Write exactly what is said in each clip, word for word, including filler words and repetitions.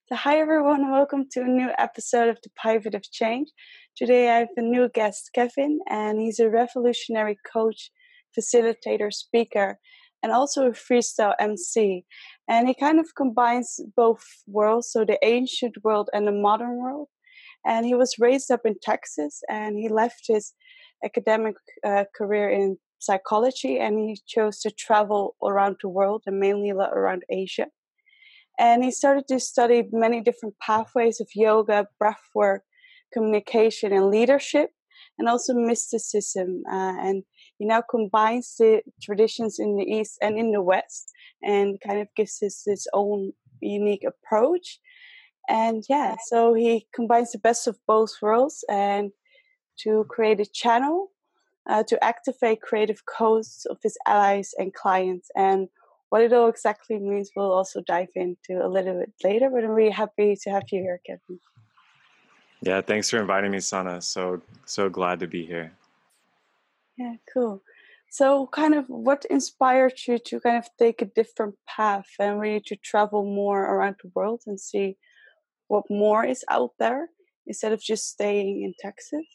So, hi everyone, and welcome to a new episode of The Pivot of Change. Today I have a new guest, Kevin, and he's a revolutionary coach, facilitator, speaker, and also a freestyle M C. And he kind of combines both worlds, so the ancient world and the modern world. And he was raised up in Texas, and he left his academic uh, career in psychology, and he chose to travel around the world and mainly around Asia. And he started to study many different pathways of yoga, breathwork, communication, and leadership, and also mysticism. Uh, and he now combines the traditions in the East and in the West and kind of gives us his own unique approach. And yeah, so he combines the best of both worlds and to create a channel uh, to activate creative codes of his allies and clients. And what it all exactly means, we'll also dive into a little bit later. But I'm really happy to have you here, Kevin. Yeah, thanks for inviting me, Sana. So so glad to be here. Yeah, cool. So, kind of, what inspired you to kind of take a different path and really to travel more around the world and see what more is out there instead of just staying in Texas?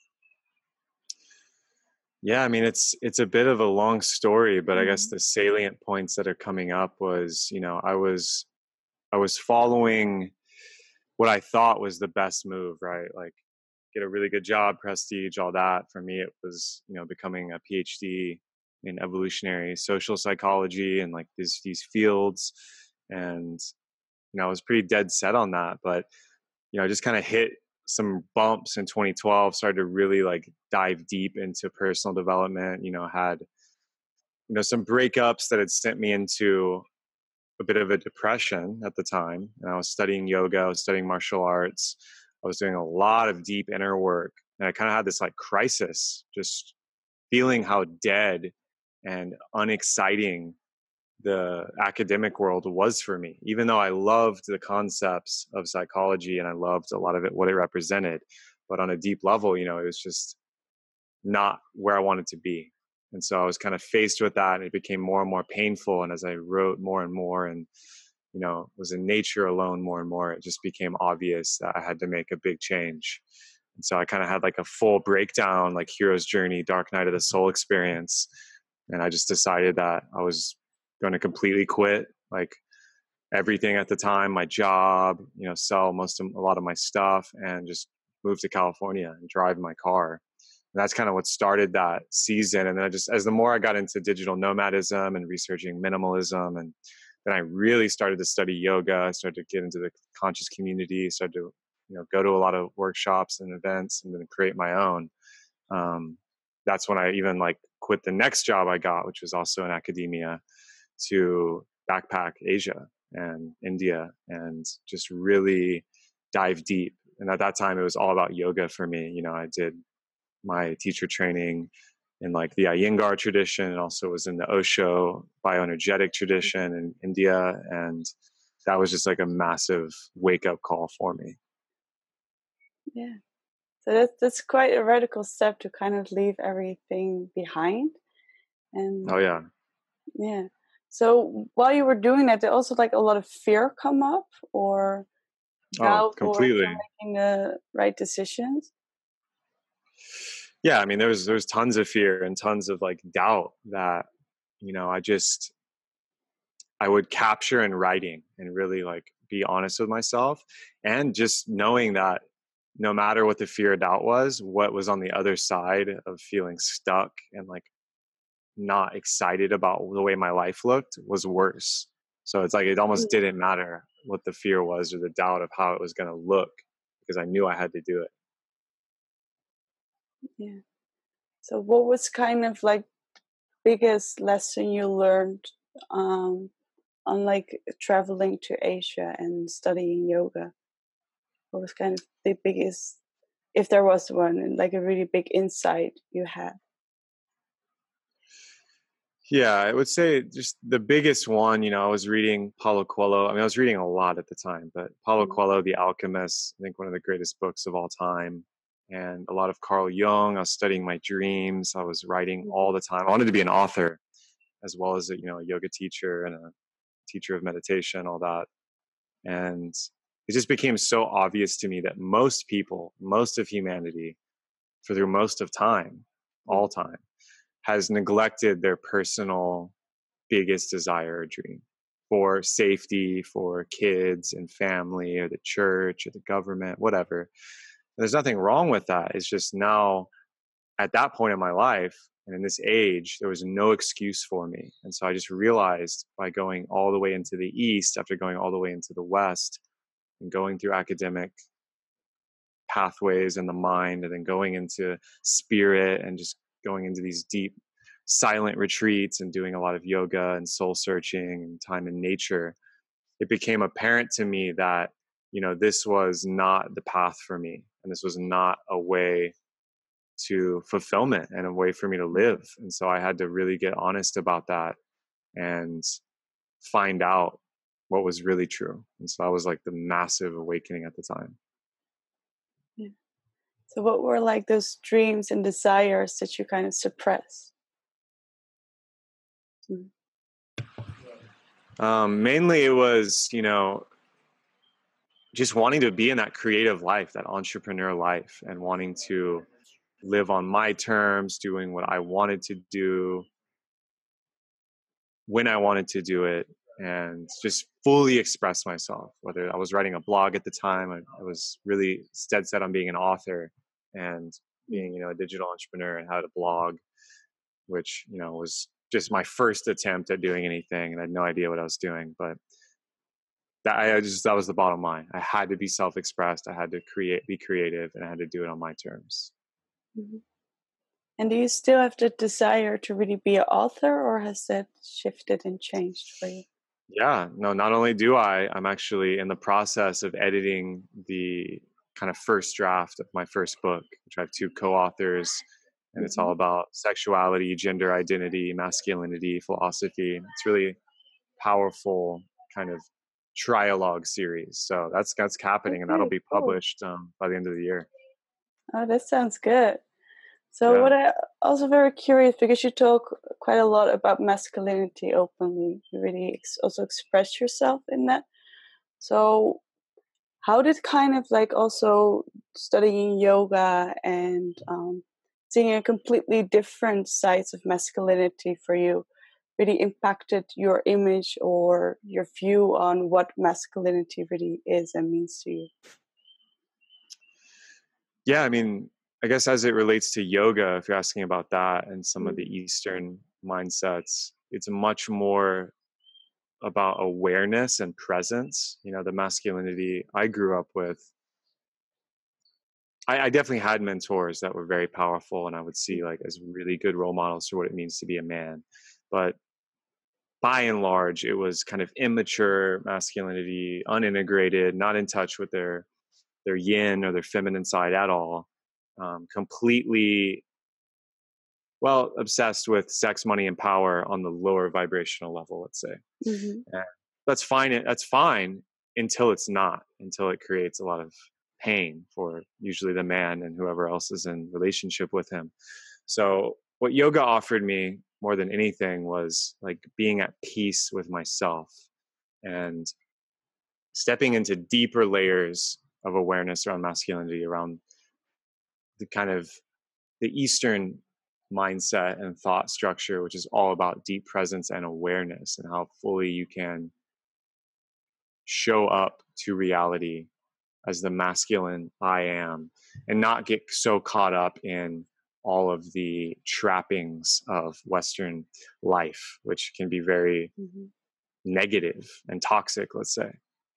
Yeah, I mean it's it's a bit of a long story, but I guess Mm-hmm. the salient points that are coming up was, you know, I was I was following what I thought was the best move, right? Like get a really good job, prestige, all that. For me it was, you know, becoming a PhD in evolutionary social psychology and like these these fields. And you know, I was pretty dead set on that, but you know, I just kind of hit some bumps in twenty twelve, started to really like dive deep into personal development, you know, had, you know, some breakups that had sent me into a bit of a depression at the time. And I was studying yoga, I was studying martial arts, I was doing a lot of deep inner work. And I kind of had this like crisis, just feeling how dead and unexciting the academic world was for me, even though I loved the concepts of psychology and I loved a lot of it, what it represented. But on a deep level, you know, it was just not where I wanted to be. And so I was kind of faced with that and it became more and more painful. And as I wrote more and more and, you know, was in nature alone more and more, it just became obvious that I had to make a big change. And so I kind of had like a full breakdown, like hero's journey, dark night of the soul experience. And I just decided that I was going to completely quit like everything at the time, my job, you know, sell most of a lot of my stuff and just move to California and drive my car. And that's kind of what started that season. And then I just, as the more I got into digital nomadism and researching minimalism, and then I really started to study yoga, I started to get into the conscious community, started to, you know, go to a lot of workshops and events and then create my own. Um, that's when I even like quit the next job I got, which was also in academia, to backpack Asia and India and just really dive deep. And at that time, it was all about yoga for me. You know, I did my teacher training in like the Iyengar tradition and also was in the Osho bioenergetic tradition in India. And that was just like a massive wake up call for me. Yeah. So that's, that's quite a radical step to kind of leave everything behind. And Oh, yeah. yeah. So while you were doing that, did also like a lot of fear come up or Oh, doubt or completely. making the right decisions? Yeah. I mean, there was, there was tons of fear and tons of like doubt that, you know, I just, I would capture in writing and really like be honest with myself and just knowing that no matter what the fear or doubt was, what was on the other side of feeling stuck and like not excited about the way my life looked was worse. So it's like it almost Mm. didn't matter what the fear was or the doubt of how it was going to look because I knew I had to do it. Yeah. So what was kind of like biggest lesson you learned um, on like traveling to Asia and studying yoga? What was kind of the biggest, if there was one, and like a really big insight you had? Yeah, I would say just the biggest one, you know, I was reading Paulo Coelho. I mean, I was reading a lot at the time, but Paulo Mm. Coelho, The Alchemist, I think one of the greatest books of all time. And a lot of Carl Jung. I was studying my dreams. I was writing all the time. I wanted to be an author as well as a, you know, a yoga teacher and a teacher of meditation, all that. And it just became so obvious to me that most people, most of humanity, for through most of time, all time, has neglected their personal biggest desire or dream for safety, for kids and family, or the church, or the government, whatever. There's nothing wrong with that. It's just now, at that point in my life and in this age, there was no excuse for me. And so I just realized, by going all the way into the East, after going all the way into the West, and going through academic pathways in the mind, and then going into spirit, and just going into these deep silent retreats and doing a lot of yoga and soul searching and time in nature, it became apparent to me that, you know, this was not the path for me, and this was not a way to fulfillment and a way for me to live. And so I had to really get honest about that and find out what was really true. And so that was like the massive awakening at the time. Yeah. So what were like those dreams and desires that you kind of suppress? Mm. Um, mainly it was, you know, just wanting to be in that creative life, that entrepreneur life, and wanting to live on my terms, doing what I wanted to do, when I wanted to do it, and just fully express myself. Whether I was writing a blog at the time, I, I was really dead set on being an author and being, you know, a digital entrepreneur, and had a blog, which, you know, was just my first attempt at doing anything, and I had no idea what I was doing. But that I just that was the bottom line. I had to be self-expressed. I had to create, be creative, and I had to do it on my terms. Mm-hmm. And do you still have the desire to really be an author, or has that shifted and changed for you? Yeah, no, not only do I, I'm actually in the process of editing the kind of first draft of my first book, which I have two co-authors, and mm-hmm. It's all about sexuality, gender identity, masculinity, philosophy. It's really powerful kind of trialogue series. So that's that's happening, okay, and that'll be published cool. um, by the end of the year. Oh, that sounds good. So yeah. what I also very curious, because you talk quite a lot about masculinity openly. You really ex- also express yourself in that. So how did kind of like also studying yoga and um, seeing a completely different sides of masculinity for you really impacted your image or your view on what masculinity really is and means to you? Yeah, I mean, I guess as it relates to yoga, if you're asking about that and some mm. of the Eastern mindsets, it's much more about awareness and presence. You know, the masculinity I grew up with, I, I definitely had mentors that were very powerful, and I would see like as really good role models for what it means to be a man. But by and large, it was kind of immature masculinity, unintegrated, not in touch with their their yin or their feminine side at all. Um, completely, well, obsessed with sex, money, and power on the lower vibrational level, let's say. Mm-hmm. And that's fine. That's fine until it's not, until it creates a lot of pain for usually the man and whoever else is in relationship with him. So what yoga offered me more than anything was like being at peace with myself and stepping into deeper layers of awareness around masculinity, around the kind of the Eastern mindset and thought structure, which is all about deep presence and awareness, and how fully you can show up to reality as the masculine I am, and not get so caught up in all of the trappings of Western life, which can be very mm-hmm. negative and toxic, let's say.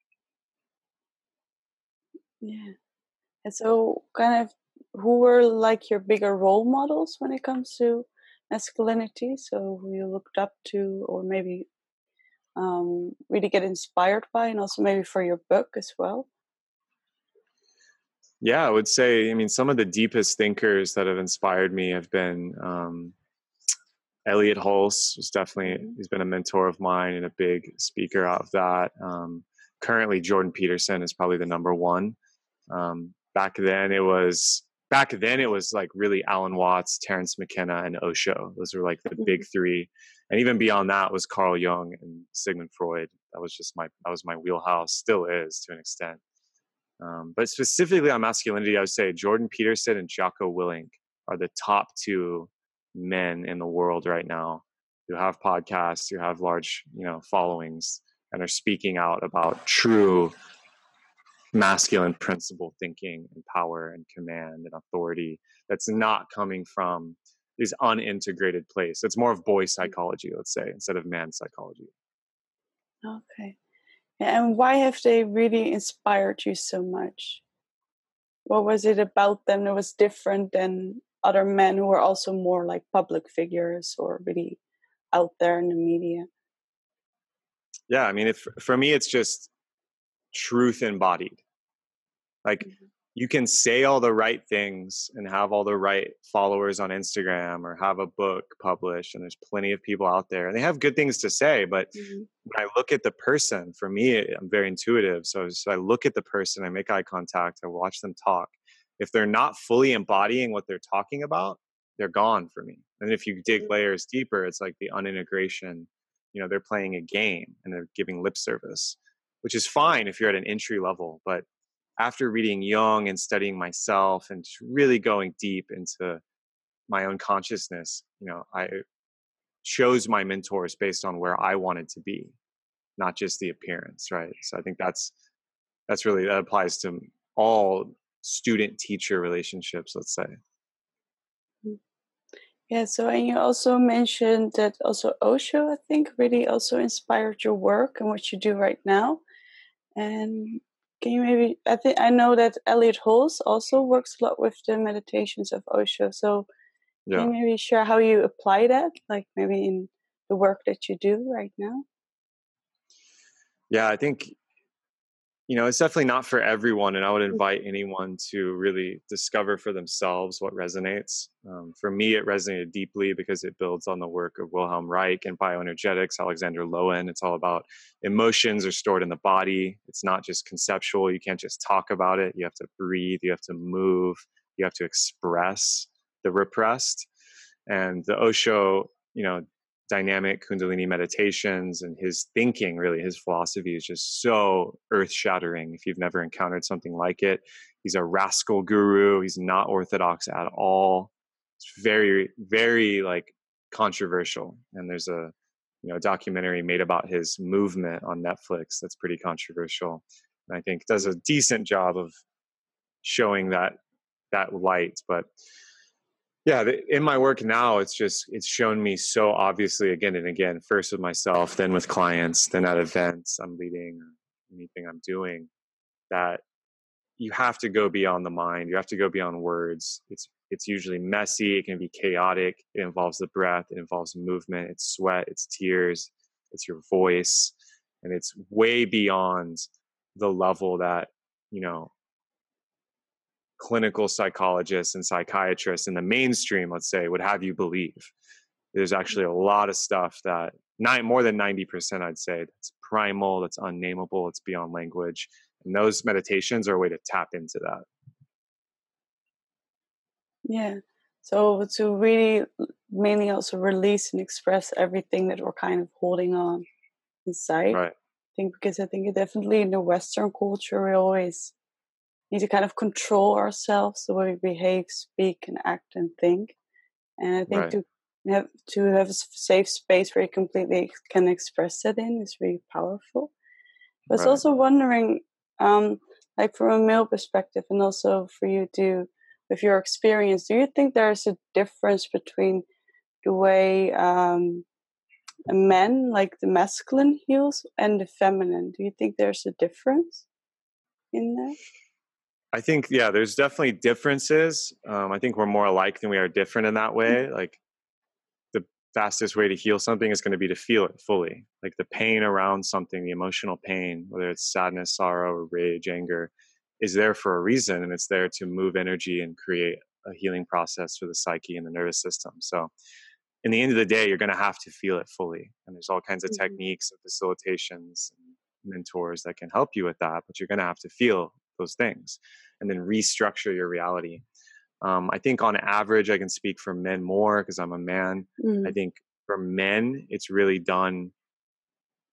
Yeah. And so kind of who were like your bigger role models when it comes to masculinity? So who you looked up to, or maybe um, really get inspired by, and also maybe for your book as well? Yeah, I would say, I mean, some of the deepest thinkers that have inspired me have been um, Elliot Hulse was definitely, he's been a mentor of mine and a big speaker out of that. Um, currently, Jordan Peterson is probably the number one. Um, back then it was, back then it was like really Alan Watts, Terence McKenna, and Osho. Those were like the big three. And even beyond that was Carl Jung and Sigmund Freud. That was just my, that was my wheelhouse, still is to an extent. Um, but specifically on masculinity, I would say Jordan Peterson and Jocko Willink are the top two men in the world right now who have podcasts, who have large, you know, followings, and are speaking out about true masculine principle thinking and power and command and authority that's not coming from this unintegrated place. It's more of boy psychology, let's say, instead of man psychology. Okay. And why have they really inspired you so much? What was it about them that was different than other men who were also more like public figures or really out there in the media? Yeah, I mean, if for me, it's just truth embodied. Like, Mm-hmm. you can say all the right things and have all the right followers on Instagram or have a book published, and there's plenty of people out there and they have good things to say. But Mm-hmm. when I look at the person, for me, I'm very intuitive. So, so I look at the person, I make eye contact, I watch them talk. If they're not fully embodying what they're talking about, they're gone for me. And if you dig layers deeper, it's like the unintegration. You know, they're playing a game and they're giving lip service, which is fine if you're at an entry level. But after reading Jung and studying myself and just really going deep into my own consciousness, you know, I chose my mentors based on where I wanted to be, not just the appearance, right? So I think that's that's really, that applies to all student teacher relationships, let's say. Yeah, so and you also mentioned that also Osho, I think, really also inspired your work and what you do right now. And can you maybe, I think I know that Elliot Hulse also works a lot with the meditations of Osho. So Yeah. can you maybe share how you apply that, like maybe in the work that you do right now? Yeah, I think, you know, it's definitely not for everyone. And I would invite anyone to really discover for themselves what resonates. Um, for me, it resonated deeply because it builds on the work of Wilhelm Reich and bioenergetics, Alexander Lowen. It's all about emotions are stored in the body. It's not just conceptual. You can't just talk about it. You have to breathe. You have to move. You have to express the repressed. And the Osho, you know, dynamic Kundalini meditations and his thinking, really, his philosophy is just so earth shattering. If you've never encountered something like it, he's a rascal guru. He's not orthodox at all. It's very, very like controversial. And there's a, you know, documentary made about his movement on Netflix that's pretty controversial. And I think does a decent job of showing that, that light. But yeah, in my work now, it's just, it's shown me so obviously again and again, first with myself, then with clients, then at events I'm leading, or anything I'm doing, that you have to go beyond the mind. You have to go beyond words. It's, it's usually messy. It can be chaotic. It involves the breath. It involves movement. It's sweat. It's tears. It's your voice. And it's way beyond the level that, you know, clinical psychologists and psychiatrists in the mainstream, let's say, would have you believe. There's actually a lot of stuff that nine, more than ninety percent, I'd say, that's primal, that's unnameable, it's beyond language. And those meditations are a way to tap into that. Yeah. So to really mainly also release and express everything that we're kind of holding on inside. Right. I think because I think it definitely in the Western culture we always need to kind of control ourselves, the way we behave, speak, and act and think. And I think Right. to have to have a safe space where you completely can express that in is really powerful. I was Right. also wondering, um, like from a male perspective, and also for you to, with your experience, do you think there's a difference between the way um, a man, like the masculine, heals and the feminine? Do you think there's a difference in that? I think, yeah, there's definitely differences. Um, I think we're more alike than we are different in that way. Like, the fastest way to heal something is going to be to feel it fully. Like the pain around something, the emotional pain, whether it's sadness, sorrow, or rage, anger, is there for a reason. And it's there to move energy and create a healing process for the psyche and the nervous system. So in the end of the day, you're going to have to feel it fully. And there's all kinds of Mm-hmm. techniques and facilitations and mentors that can help you with that, but you're going to have to feel those things and then restructure your reality. Um, I think on average, I can speak for men more because I'm a man. Mm-hmm. I think for men, it's really done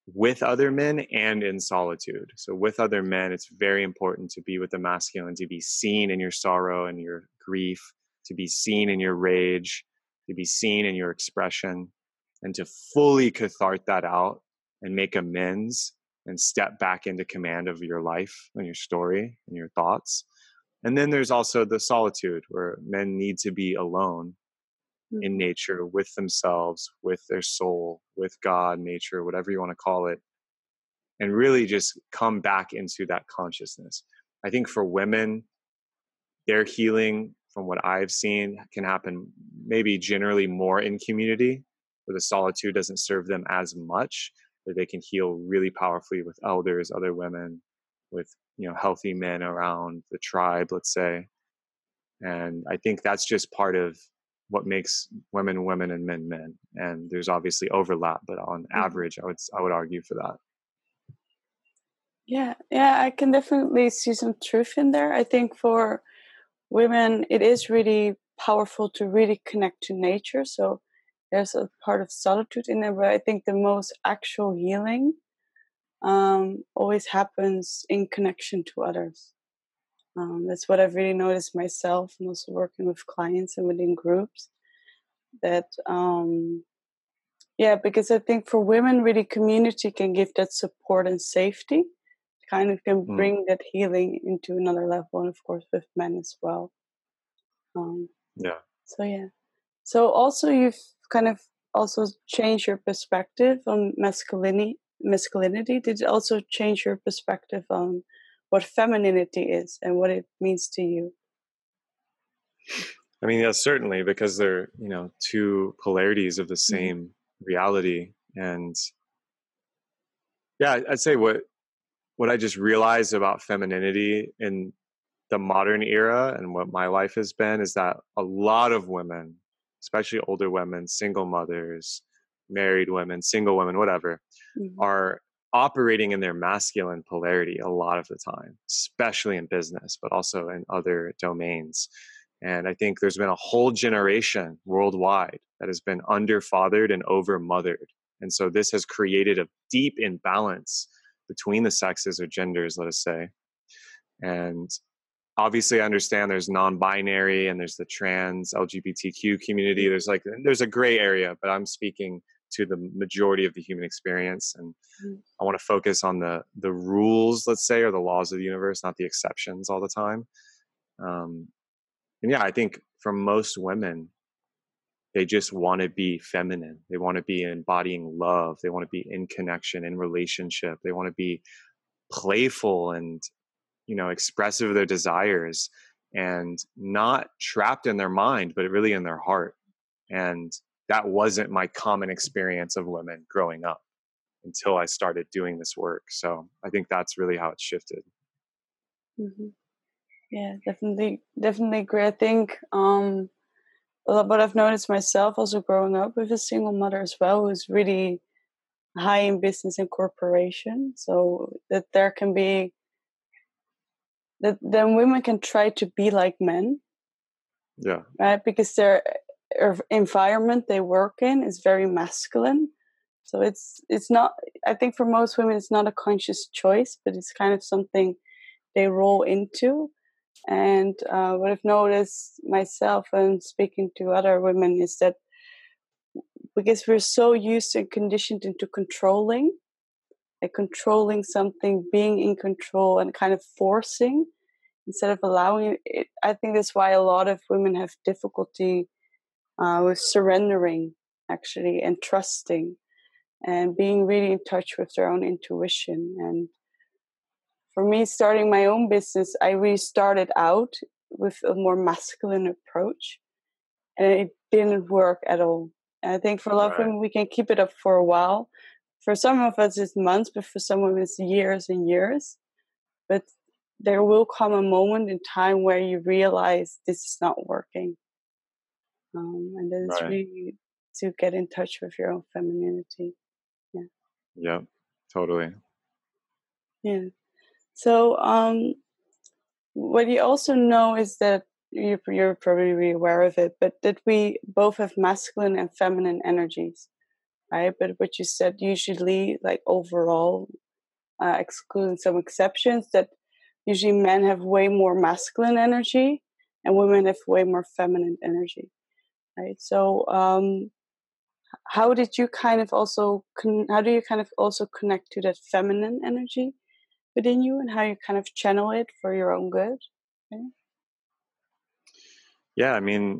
with other men and in solitude. So with other men, it's very important to be with the masculine, to be seen in your sorrow and your grief, to be seen in your rage, to be seen in your expression, and to fully cathart that out and make amends and step back into command of your life and your story and your thoughts. And then there's also the solitude where men need to be alone in nature, with themselves, with their soul, with God, nature, whatever you want to call it, and really just come back into that consciousness. I think for women, their healing, from what I've seen, can happen maybe generally more in community, where the solitude doesn't serve them as much, that they can heal really powerfully with elders, other women, with, you know, healthy men around the tribe, let's say. And I think that's just part of what makes women women and men men. And there's obviously overlap, but on average, I would I would argue for that. Yeah, yeah, I can definitely see some truth in there. I think for women, it is really powerful to really connect to nature. So there's a part of solitude in there, but I think the most actual healing um, always happens in connection to others. Um, that's what I've really noticed myself, and also working with clients and within groups. That, um, yeah, because I think for women, really, community can give that support and safety, kind of can Mm. bring that healing into another level, and of course with men as well. Um, Yeah. so yeah. So also you've kind of also changed your perspective on masculinity. Masculinity. Did it also change your perspective on what femininity is and what it means to you? I mean, yes, certainly, because they're, you know, two polarities of the same mm-hmm. reality. And yeah, I'd say what what I just realized about femininity in the modern era and what my life has been is that a lot of women, especially older women, single mothers, married women, single women, whatever, mm-hmm. are operating in their masculine polarity a lot of the time, especially in business, but also in other domains. And I think there's been a whole generation worldwide that has been under-fathered and over-mothered. And so this has created a deep imbalance between the sexes or genders, let us say. And obviously I understand there's non-binary and there's the trans L G B T Q community. There's like, there's a gray area, but I'm speaking to the majority of the human experience. And mm. I want to focus on the, the rules, let's say, or the laws of the universe, not the exceptions all the time. Um, and yeah, I think for most women, they just want to be feminine. They want to be embodying love. They want to be in connection, in relationship. They want to be playful and, you know, expressive of their desires and not trapped in their mind, but really in their heart. And that wasn't my common experience of women growing up until I started doing this work. So I think that's really how it shifted. Mm-hmm. Yeah, definitely, definitely agree. I think um, what I've noticed myself also growing up with a single mother as well, who's really high in business and corporation. So that there can be, that then women can try to be like men. Yeah. Right? Because their environment they work in is very masculine. So it's it's not, I think for most women it's not a conscious choice, but it's kind of something they roll into. And uh, what I've noticed myself and speaking to other women is that because we're so used and conditioned into controlling, like controlling something, being in control and kind of forcing instead of allowing it. I think that's why a lot of women have difficulty uh, with surrendering, actually, and trusting and being really in touch with their own intuition. And for me, starting my own business, I really started out with a more masculine approach, and it didn't work at all. And I think for a lot of women, we can keep it up for a while. For some of us, it's months, but for some women, it's years and years. But there will come a moment in time where you realize this is not working. Um, and then it's right. really to get in touch with your own femininity. Yeah. Yeah, totally. Yeah. So, um, what you also know is that you're, you're probably really aware of it, but that we both have masculine and feminine energies. right? But what you said, usually, like overall, uh, excluding some exceptions, that usually men have way more masculine energy and women have way more feminine energy, right? So, um, how did you kind of also con- how do you kind of also connect to that feminine energy within you, and how you kind of channel it for your own good? Okay. Yeah, I mean,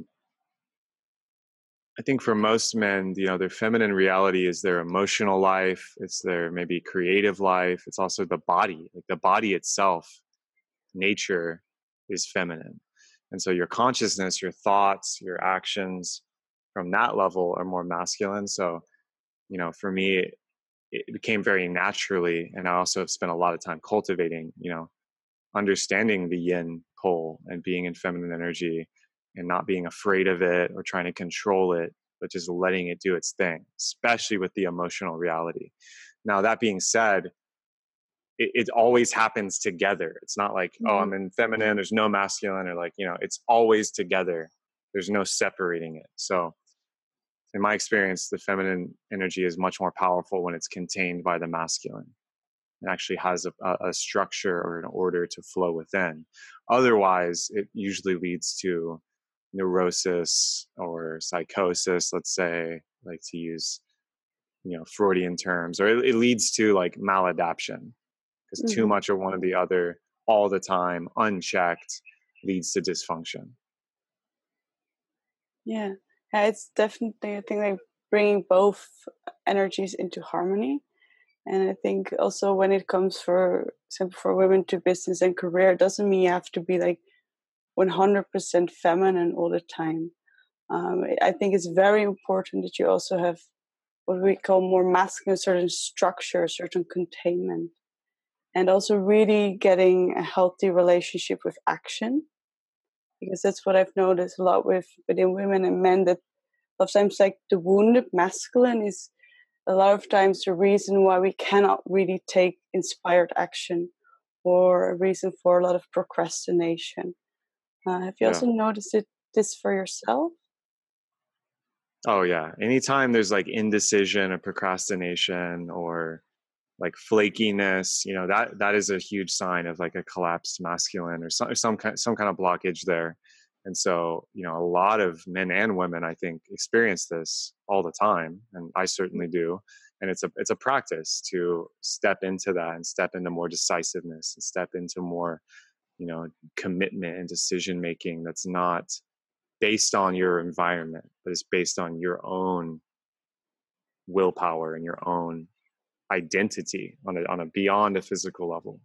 I think for most men, you know, their feminine reality is their emotional life, it's their maybe creative life, it's also the body. Like the body itself, nature is feminine. And so your consciousness, your thoughts, your actions from that level are more masculine. So, you know, for me, it became very naturally. And I also have spent a lot of time cultivating, you know, understanding the yin pole and being in feminine energy and not being afraid of it or trying to control it, but just letting it do its thing, especially with the emotional reality. Now, that being said, it, it always happens together. It's not like, oh, Mm-hmm. I'm in feminine, there's no masculine, or like, you know, it's always together. There's no separating it. So, in my experience, the feminine energy is much more powerful when it's contained by the masculine and actually has a, a structure or an order to flow within. Otherwise, it usually leads to neurosis or psychosis, let's say, like to use, you know, Freudian terms, or it, it leads to like maladaption because too Mm-hmm. much of one or the other all the time, unchecked, leads to dysfunction. Yeah, yeah, it's definitely, I think, like bringing both energies into harmony. And I think also when it comes for example for women to business and career, it doesn't mean you have to be like one hundred percent feminine all the time. Um, I think it's very important that you also have what we call more masculine, certain structure, certain containment, and also really getting a healthy relationship with action. Because that's what I've noticed a lot with within women and men, that sometimes like the wounded masculine is a lot of times the reason why we cannot really take inspired action, or a reason for a lot of procrastination. Uh, have you Yeah. also noticed it this for yourself? Oh, yeah. Anytime there's like indecision or procrastination or like flakiness, you know, that that is a huge sign of like a collapsed masculine or some some kind some kind of blockage there. And so, you know, a lot of men and women, I think, experience this all the time, and I certainly do. And it's a it's a practice to step into that and step into more decisiveness and step into more, you know, commitment and decision making that's not based on your environment, but is based on your own willpower and your own identity on a on a beyond a physical level.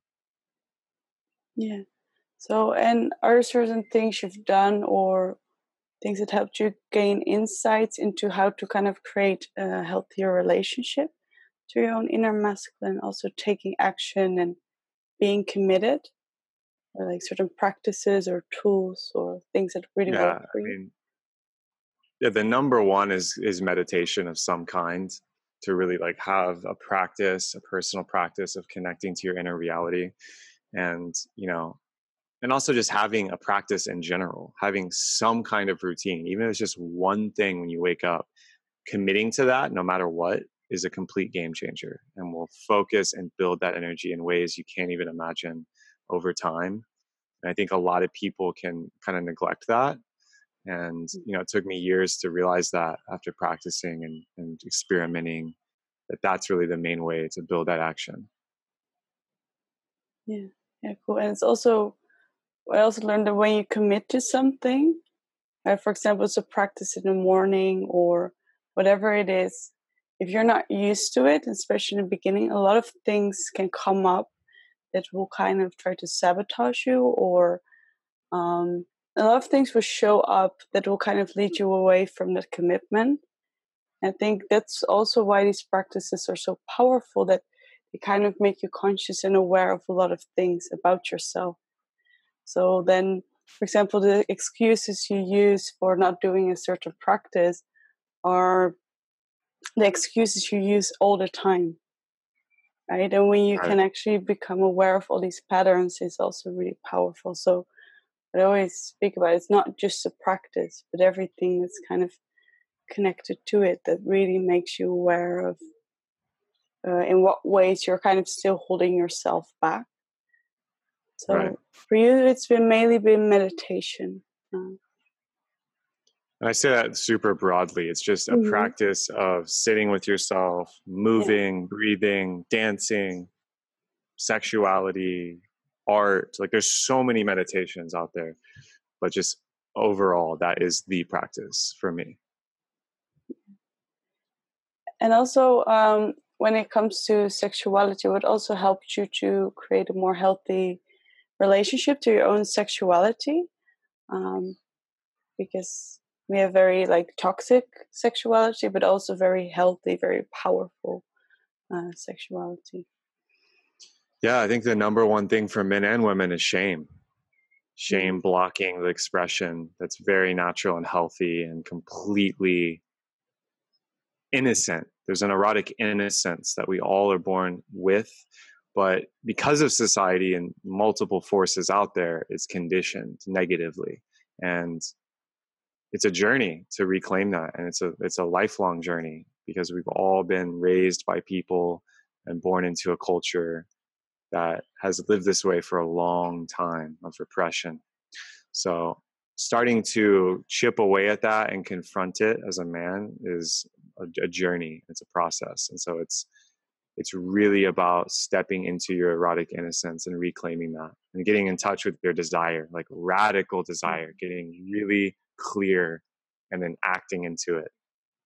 Yeah. So, and are there certain things you've done or things that helped you gain insights into how to kind of create a healthier relationship to your own inner masculine, also taking action and being committed, or like certain practices or tools or things that really Yeah, work I for you? mean, yeah, the number one is is meditation of some kind, to really like have a practice, a personal practice of connecting to your inner reality. And, you know, and also just having a practice in general, having some kind of routine, even if it's just one thing when you wake up, committing to that no matter what is a complete game changer and will focus and build that energy in ways you can't even imagine over time. And I think a lot of people can kind of neglect that. And, you know, it took me years to realize that after practicing and, and experimenting, that that's really the main way to build that action. Yeah, yeah, cool. And it's also, I also learned that when you commit to something, uh, for example, it's a practice in the morning or whatever it is, if you're not used to it, especially in the beginning, a lot of things can come up that will kind of try to sabotage you, or um, a lot of things will show up that will kind of lead you away from that commitment. I think that's also why these practices are so powerful, that they kind of make you conscious and aware of a lot of things about yourself. So then, for example, the excuses you use for not doing a certain practice are the excuses you use all the time, right? And when you Right. can actually become aware of all these patterns, it's also really powerful. So I always speak about it. It's not just a practice, but everything that's kind of connected to it that really makes you aware of uh, in what ways you're kind of still holding yourself back. So Right. for you, it's been mainly been meditation. Uh, And I say that super broadly. It's just a mm-hmm. practice of sitting with yourself, moving, yeah. breathing, dancing, sexuality, art. Like there's so many meditations out there, but just overall, that is the practice for me. And also, um, when it comes to sexuality, what also helped you to create a more healthy relationship to your own sexuality? Um, because we have very like toxic sexuality, but also very healthy, very powerful uh, sexuality. Yeah, I think the number one thing for men and women is shame. Shame mm-hmm. blocking the expression that's very natural and healthy and completely innocent. There's an erotic innocence that we all are born with, but because of society and multiple forces out there, it's conditioned negatively. And it's a journey to reclaim that. And it's a, it's a lifelong journey because we've all been raised by people and born into a culture that has lived this way for a long time of repression. So starting to chip away at that and confront it as a man is a, a journey. It's a process. And so it's, it's really about stepping into your erotic innocence and reclaiming that and getting in touch with your desire, like radical desire, getting really clear and then acting into it.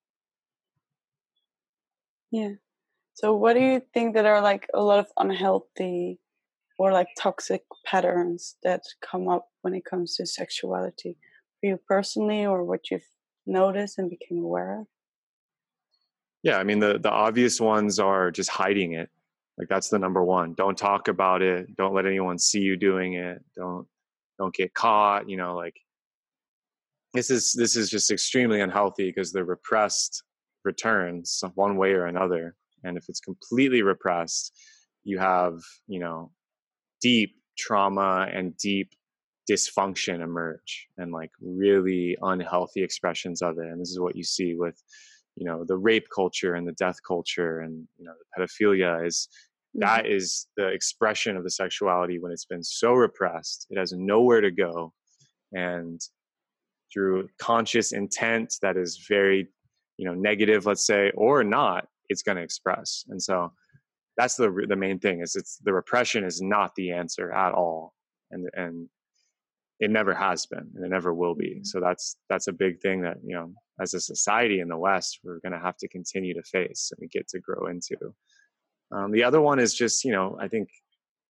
Yeah. So what do you think that are like a lot of unhealthy or like toxic patterns that come up when it comes to sexuality for you personally, or what you've noticed and became aware of? Yeah, I mean, the, the obvious ones are just hiding it. Like that's the number one. Don't talk about it. Don't let anyone see you doing it. Don't, don't get caught, you know, like this is, this is just extremely unhealthy because the repressed returns one way or another. And if it's completely repressed, you have, you know, deep trauma and deep dysfunction emerge and like really unhealthy expressions of it. And this is what you see with, you know, the rape culture and the death culture and, you know, the pedophilia is mm-hmm. that is the expression of the sexuality when it's been so repressed, it has nowhere to go. And through conscious intent that is very, you know, negative, let's say, or not, it's going to express. And so that's the the main thing is it's the repression is not the answer at all. And, and it never has been and it never will be. So that's, that's a big thing that, you know, as a society in the West, we're going to have to continue to face and we get to grow into. Um, the other one is just, you know, I think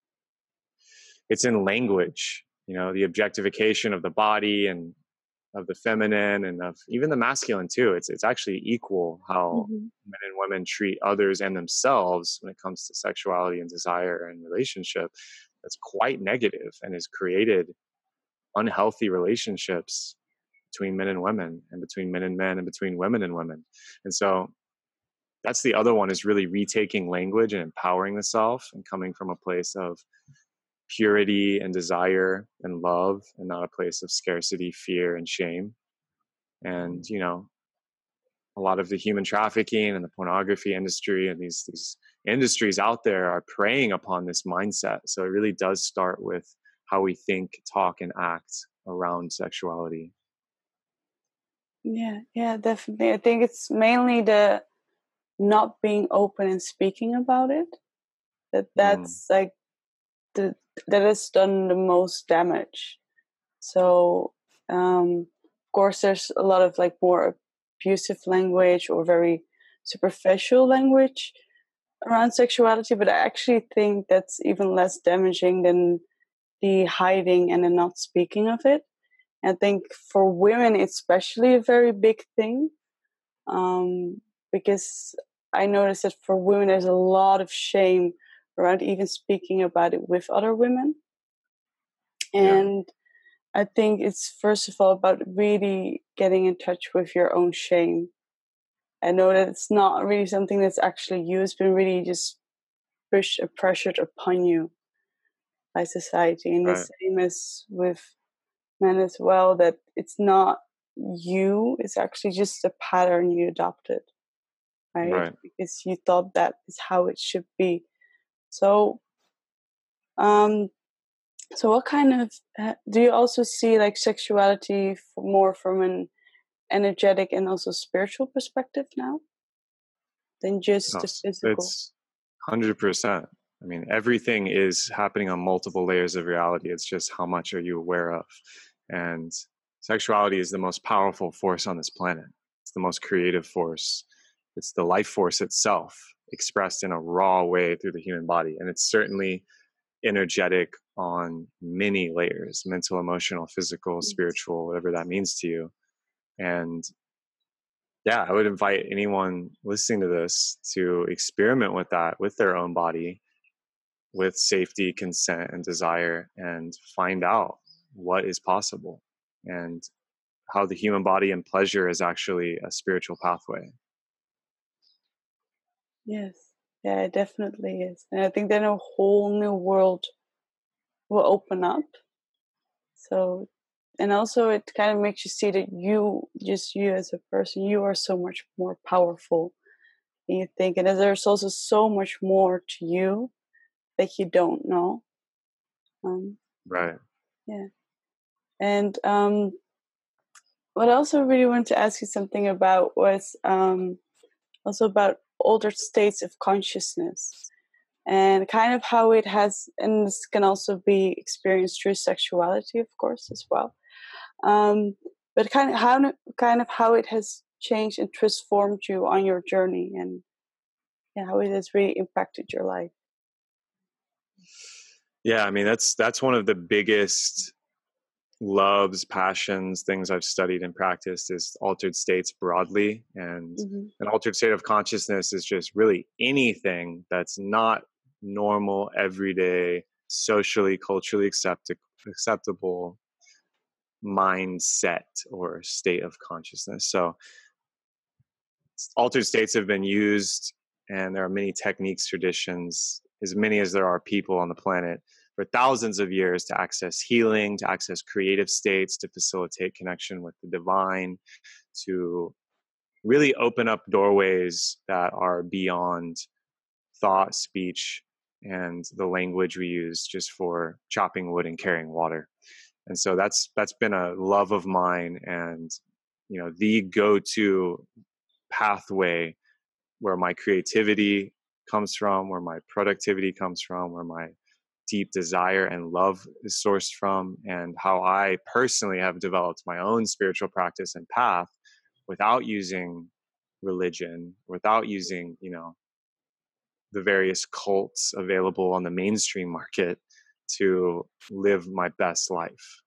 it's in language, you know, the objectification of the body and of the feminine and of even the masculine too. It's, it's actually equal how mm-hmm. men and women treat others and themselves when it comes to sexuality and desire and relationship. That's quite negative and has created unhealthy relationships between men and women and between men and men and between women and women. And so that's the other one is really retaking language and empowering the self and coming from a place of purity and desire and love and not a place of scarcity, fear, and shame. And, you know, a lot of the human trafficking and the pornography industry and these, these industries out there are preying upon this mindset. So it really does start with how we think, talk, and act around sexuality. Yeah, yeah, definitely. I think it's mainly the not being open and speaking about it. That that's mm. like the that has done the most damage. So, um, of course, there's a lot of like more abusive language or very superficial language around sexuality, but I actually think that's even less damaging than the hiding and the not speaking of it. I think for women, it's especially a very big thing, um, because I noticed that for women, there's a lot of shame around even speaking about it with other women. And yeah. I think it's first of all about really getting in touch with your own shame. I know that it's not really something that's actually you, it's been really just pushed or pressured upon you by society. And right. the same as with men as well, that it's not you is actually just a pattern you adopted, right? Right. Because you thought that is how it should be. So, um, so what kind of uh, do you also see like sexuality f- more from an energetic and also spiritual perspective now than just No, the s- physical? it's one hundred percent. I mean, everything is happening on multiple layers of reality. It's just how much are you aware of? And sexuality is the most powerful force on this planet. It's the most creative force. It's the life force itself expressed in a raw way through the human body. And it's certainly energetic on many layers: mental, emotional, physical, Yes. spiritual, whatever that means to you. And yeah, I would invite anyone listening to this to experiment with that with their own body, with safety, consent, and desire, and find out what is possible and how the human body and pleasure is actually a spiritual pathway. Yes. Yeah, it definitely is. And I think then a whole new world will open up. So, and also it kind of makes you see that you, just you as a person, you are so much more powerful than you think. And that there's also so much more to you that you don't know. Um, Right. yeah. And um, what I also really wanted to ask you something about was um, also about altered states of consciousness and kind of how it has, and this can also be experienced through sexuality, of course, as well. Um, but kind of how kind of how it has changed and transformed you on your journey, and yeah, how it has really impacted your life. Yeah, I mean that's that's one of the biggest loves, passions, things I've studied and practiced is altered states broadly. And Hmm. an altered state of consciousness is just really anything that's not normal, everyday, socially, culturally accept- acceptable mindset or state of consciousness. So altered states have been used, and there are many techniques, traditions, as many as there are people on the planet, for thousands of years to access healing, to access creative states, to facilitate connection with the divine, to really open up doorways that are beyond thought, speech, and the language we use just for chopping wood and carrying water. And so that's that's been a love of mine, and you know the go-to pathway where my creativity comes from, where my productivity comes from, where my deep desire and love is sourced from, and how I personally have developed my own spiritual practice and path without using religion, without using, you know, the various cults available on the mainstream market to live my best life.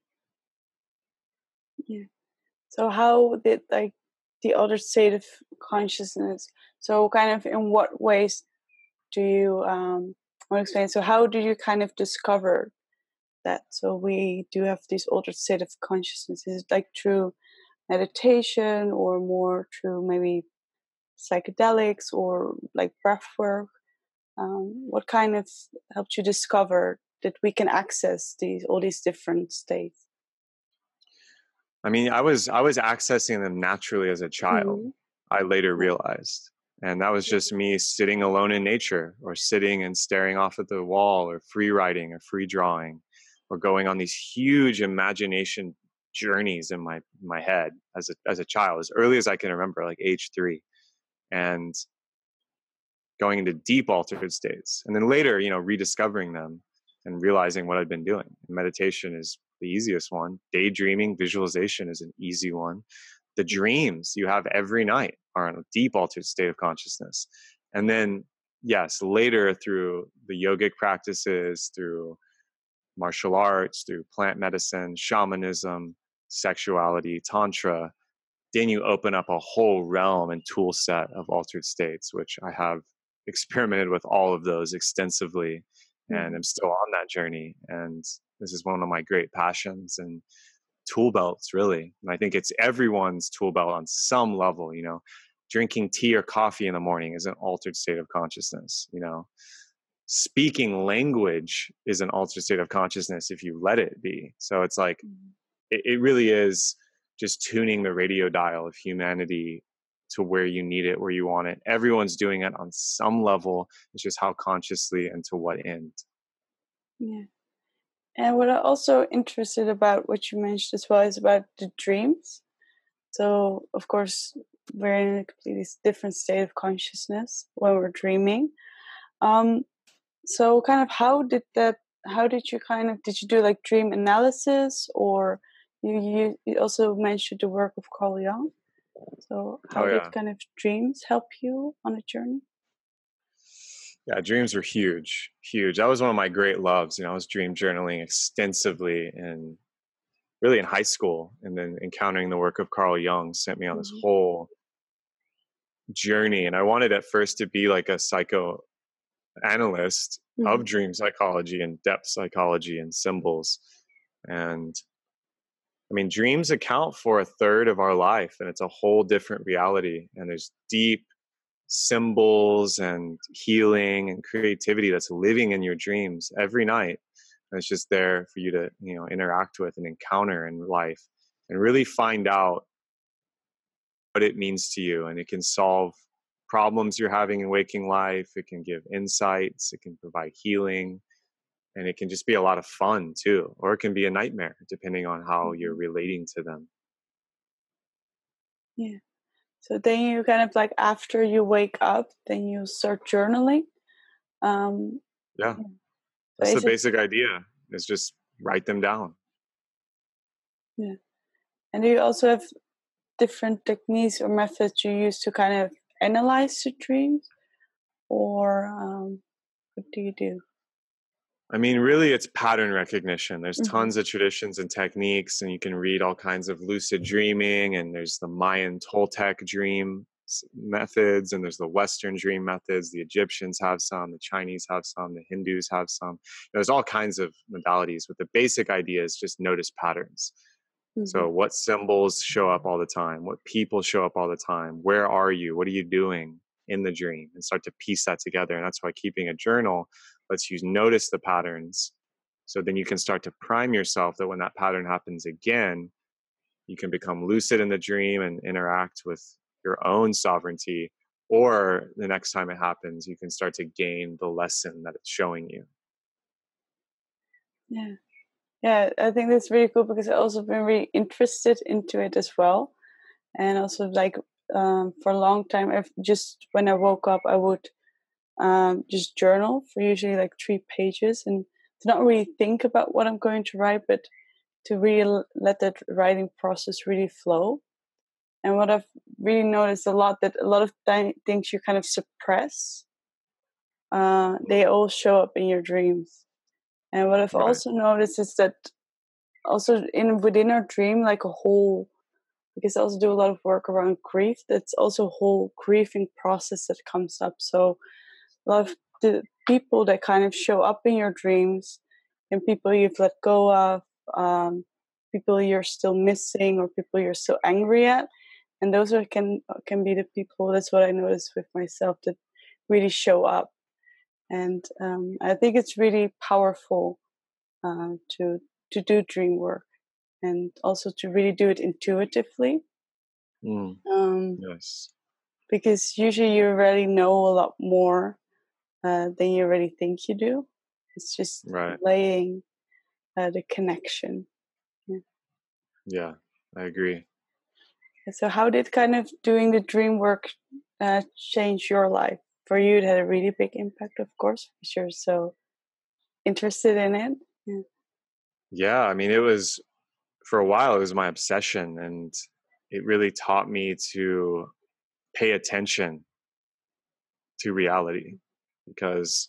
Yeah. So how did like the other state of consciousness? So kind of in what ways do you um want to explain? So how do you kind of discover that? So we do have this altered state of consciousness. Is it like through meditation or more through maybe psychedelics or like breath work? Um, what kind of helped you discover that we can access these all these different states? I mean, I was I was accessing them naturally as a child. Mm-hmm. I later Yeah. realized. And that was just me sitting alone in nature, or sitting and staring off at the wall, or free writing or free drawing, or going on these huge imagination journeys in my my head as a as a child, as early as I can remember, like age three. And going into deep altered states. And then later, you know, rediscovering them and realizing what I'd been doing. Meditation is the easiest one. Daydreaming, visualization is an easy one. The dreams you have every night are in a deep altered state of consciousness. And then, yes, later through the yogic practices, through martial arts, through plant medicine, shamanism, sexuality, tantra, then you open up a whole realm and tool set of altered states, which I have experimented with all of those extensively, and Mm-hmm. I'm still on that journey. And this is one of my great passions and tool belts, really. And I think it's everyone's tool belt on some level. You know, drinking tea or coffee in the morning is an altered state of consciousness. You know, speaking language is an altered state of consciousness if you let it be. So it's like, it, it really is just tuning the radio dial of humanity to where you need it, where you want it. Everyone's doing it on some level. It's just how consciously and to what end. Yeah. And what I'm also interested about what you mentioned as well is about the dreams. So, of course, we're in a completely different state of consciousness when we're dreaming. Um, so, kind of, how did that? How did you kind of did you do like dream analysis, or you you, you also mentioned the work of Carl Jung? So, Oh how did yeah. kind of dreams help you on a journey? Yeah, dreams were huge, huge. That was one of my great loves. You know, I was dream journaling extensively and really in high school, and then encountering the work of Carl Jung sent me on this Mm-hmm. whole journey. And I wanted at first to be like a psychoanalyst Mm-hmm. of dream psychology and depth psychology and symbols. And I mean, dreams account for a third of our life, and it's a whole different reality. And there's deep symbols and healing and creativity that's living in your dreams every night. And it's just there for you to, you know, interact with and encounter in life and really find out what it means to you. And it can solve problems you're having in waking life. It can give insights. It can provide healing. And it can just be a lot of fun too. Or it can be a nightmare, depending on how you're Mm-hmm. relating to them. Yeah. So then you kind of like after you wake up, then you start journaling. Um, Yeah. yeah. So That's the is it? basic idea, is just write them down. Yeah. And do you also have different techniques or methods you use to kind of analyze the dreams, or um, what do you do? I mean, really, it's pattern recognition. There's Mm-hmm. tons of traditions and techniques, and you can read all kinds of lucid dreaming, and there's the Mayan Toltec dream s- methods, and there's the Western dream methods. The Egyptians have some, the Chinese have some, the Hindus have some. There's all kinds of modalities, but the basic idea is just notice patterns. Mm-hmm. So, what symbols show up all the time? What people show up all the time? Where are you? What are you doing in the dream? And start to piece that together. And that's why keeping a journal lets you notice the patterns. So then you can start to prime yourself that when that pattern happens again, you can become lucid in the dream and interact with your own sovereignty. Or the next time it happens, you can start to gain the lesson that it's showing you. Yeah. Yeah, I think that's really cool because I've also been really interested into it as well. And also like um, for a long time, I've just when I woke up, I would um, just journal for usually like three pages and to not really think about what I'm going to write, but to really l- let that writing process really flow. And what I've really noticed a lot that a lot of th- things you kind of suppress, uh, they all show up in your dreams. And what I've Right. also noticed is that also in within our dream, like a whole, because I also do a lot of work around grief. That's also a whole grieving process that comes up. So a lot of the people that kind of show up in your dreams and people you've let go of, um, people you're still missing or people you're still angry at. And those are can can be the people. That's what I noticed with myself that really show up, and um, I think it's really powerful uh, to to do dream work and also to really do it intuitively. Mm, Um, yes. because usually you already know a lot more uh, than you already think you do. It's just Right. laying uh, the connection. Yeah. Yeah, I agree. So, how did kind of doing the dream work uh, change your life? For you, it had a really big impact, of course, because you're so interested in it. Yeah. Yeah, I mean, it was for a while, it was my obsession, and it really taught me to pay attention to reality because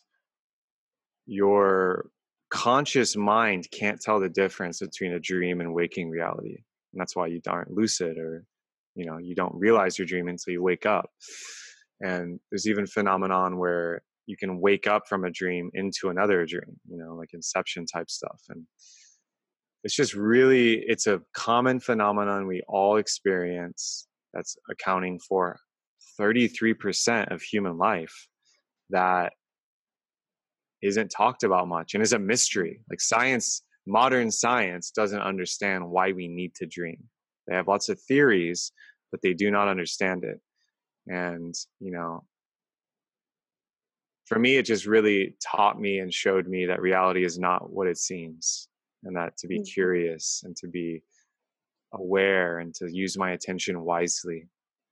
your conscious mind can't tell the difference between a dream and waking reality. And that's why you aren't lucid, or you know, you don't realize you're dreaming until you wake up. And there's even phenomenon where you can wake up from a dream into another dream, you know, like inception type stuff. And it's just really, it's a common phenomenon we all experience that's accounting for thirty-three percent of human life that isn't talked about much and is a mystery. Like science, modern science doesn't understand why we need to dream. They have lots of theories, but they do not understand it. And, you know, for me, it just really taught me and showed me that reality is not what it seems, and that to be Mhm. curious and to be aware and to use my attention wisely.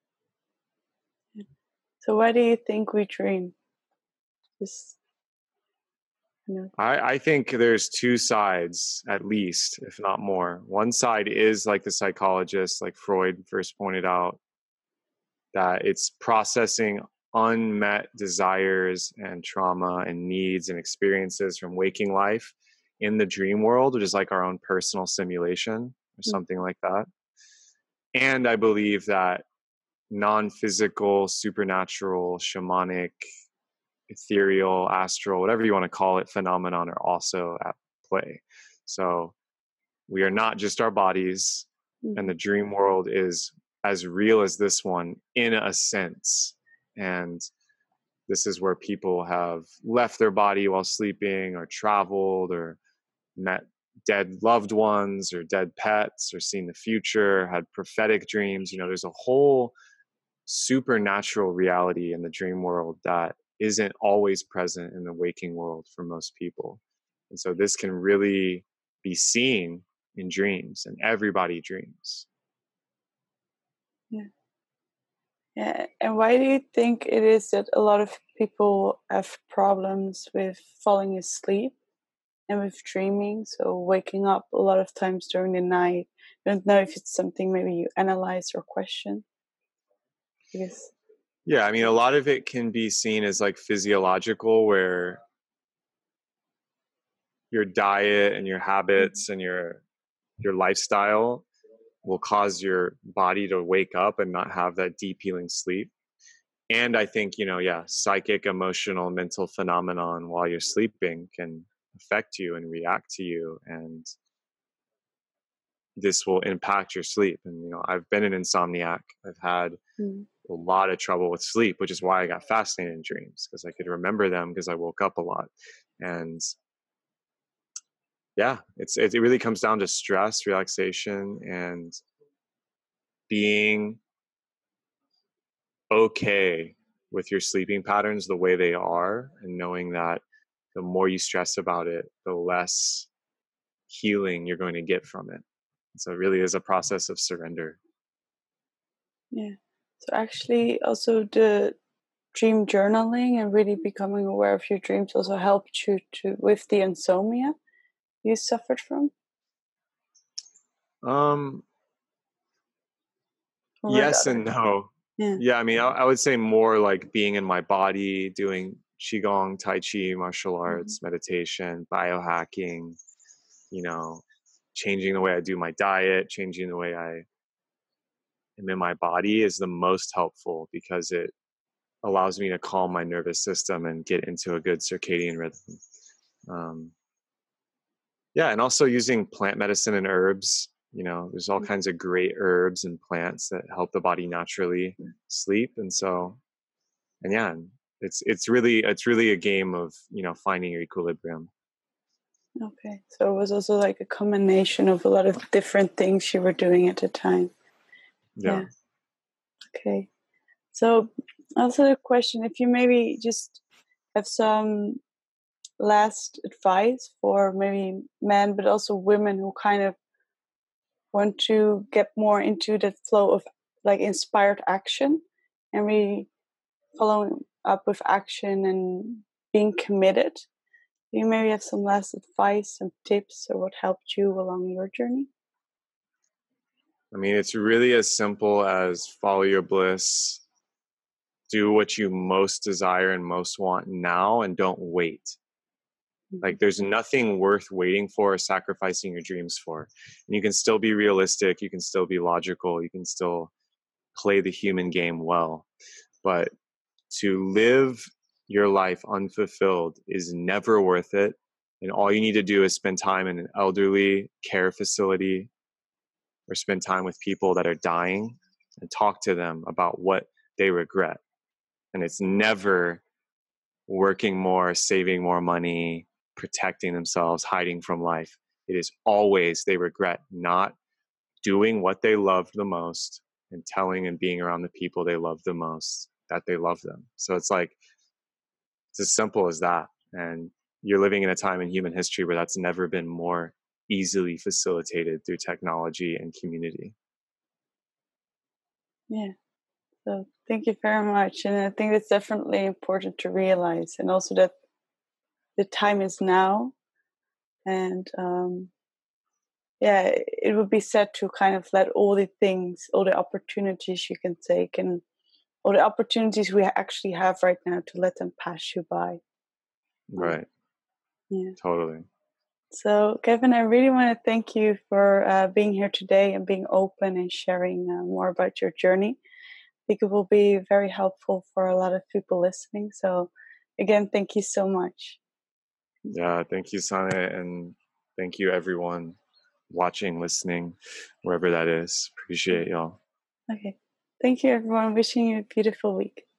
So why do you think we dream? Just, you know. I, I think there's two sides, at least, if not more. One side is like the psychologist, like Freud first pointed out, that it's processing unmet desires and trauma and needs and experiences from waking life in the dream world, which is like our own personal simulation or Mm. something like that. And I believe that non-physical, supernatural, shamanic, ethereal, astral, whatever you want to call it, phenomenon are also at play. So we are not just our bodies, Mhm. and the dream world is as real as this one in a sense. And this is where people have left their body while sleeping, or traveled, or met dead loved ones, or dead pets, or seen the future, had prophetic dreams. You know, there's a whole supernatural reality in the dream world that isn't always present in the waking world for most people. And so this can really be seen in dreams, and everybody dreams. Yeah. Yeah. And why do you think it is that a lot of people have problems with falling asleep and with dreaming? So waking up a lot of times during the night. I don't know if it's something maybe you analyze or question. Because Yeah, I mean, a lot of it can be seen as like physiological, where your diet and your habits and your your lifestyle will cause your body to wake up and not have that deep healing sleep. And I think, you know, yeah, psychic, emotional, mental phenomenon while you're sleeping can affect you and react to you, and this will impact your sleep. And, you know, I've been an insomniac. I've had mm, a lot of trouble with sleep, which is why I got fascinated in dreams, because I could remember them because I woke up a lot. And yeah, it's it, it really comes down to stress, relaxation, and being okay with your sleeping patterns the way they are, and knowing that the more you stress about it, the less healing you're going to get from it. So it really is a process of surrender. yeah. So actually also the dream journaling and really becoming aware of your dreams also helped you to with the insomnia you suffered from? Um, Or were it yes other and no. yeah. Yeah, I mean, I, I would say more like being in my body, doing qigong, tai chi, martial Mhm. arts, meditation, biohacking. You know, changing the way I do my diet, changing the way I am in my body is the most helpful, because it allows me to calm my nervous system and get into a good circadian rhythm. Um, yeah, and also using plant medicine and herbs. You know, there's all kinds of great herbs and plants that help the body naturally sleep. And so, and yeah, it's it's really it's really a game of, you know, finding your equilibrium. Okay. So it was also like a combination of a lot of different things you were doing at the time. Yeah. Yeah. Okay. So also a question, if you maybe just have some last advice for maybe men but also women who kind of want to get more into that flow of like inspired action and really following up with action and being committed. Do you maybe have some last advice, some tips, or what helped you along your journey? I mean, it's really as simple as follow your bliss, do what you most desire and most want now, and don't wait. Mm-hmm. Like, there's nothing worth waiting for or sacrificing your dreams for. And you can still be realistic, you can still be logical, you can still play the human game well. But to live your life unfulfilled is never worth it. And all you need to do is spend time in an elderly care facility, or spend time with people that are dying, and talk to them about what they regret. And it's never working more, saving more money, protecting themselves, hiding from life. It is always they regret not doing what they loved the most and telling and being around the people they love the most that they love them. So it's like, it's as simple as that. And you're living in a time in human history where that's never been more easily facilitated through technology and community. Yeah. So thank you very much. And I think it's definitely important to realize, and also that the time is now. And um, yeah, it would be sad to kind of let all the things, all the opportunities you can take, and all the opportunities we actually have right now, to let them pass you by. Right. Yeah. Totally. So, Kevin, I really want to thank you for uh, being here today and being open and sharing uh, more about your journey. I think it will be very helpful for a lot of people listening. So, again, thank you so much. Yeah, thank you, Sana, and thank you, everyone watching, listening, wherever that is. Appreciate y'all. Okay. Thank you, everyone. Wishing you a beautiful week.